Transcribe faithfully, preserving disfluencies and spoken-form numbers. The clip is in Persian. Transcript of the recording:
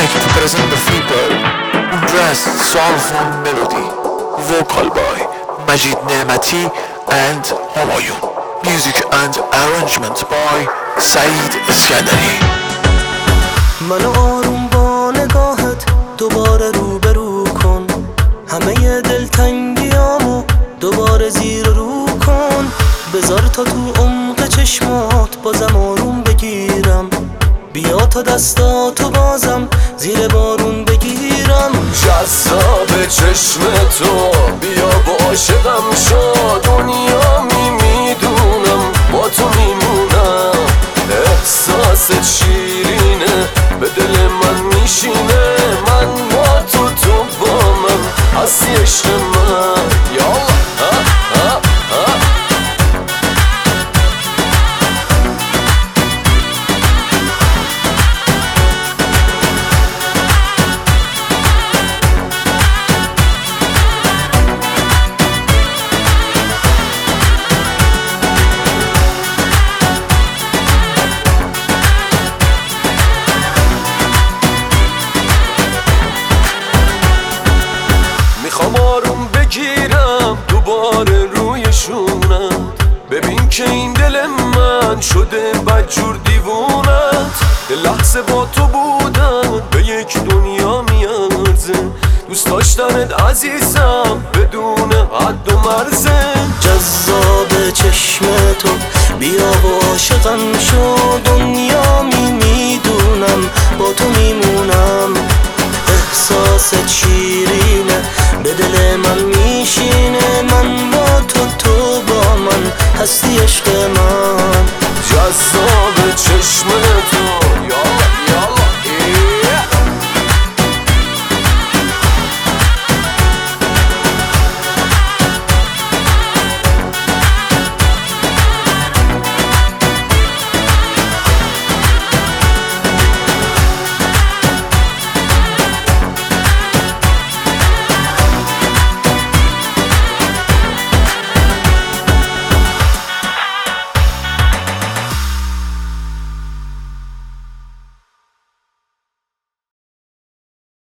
connect to present the people. Dress soulful melody. Vocal by Majid Nemati and Humayun. Music and arrangement by Saeed Iskandari. منو آروم با نگاهت دوباره روبرو کن، همه دلتنگیامو دوباره زیر رو کن. بذار تا تو عمق چشمات بازم آروم بگیرم، بیا تا دستاتو بازم زیر بارون بگیرم. جذاب چشم تو بیا با عاشقم شو، دنیا می میدونم با تو میمونم. احساست شیرینه به دل من میشینه، من با تو تو با من هستی عشق من. یالا میخوام آروم بگیرم دوباره روی شونت، ببین که این دل من شده بدجور دیوونت. لحظه با تو بودن به یک دنیا میارزه، دوست داشتنت عزیزم بدون حد و مرزه. جذاب چشم تو بیا با عاشقم شو، دنیا می میدونم با تو میمونم. احساست شیرینه به دل من میشینه، من با تو تو با من هستی عشق من.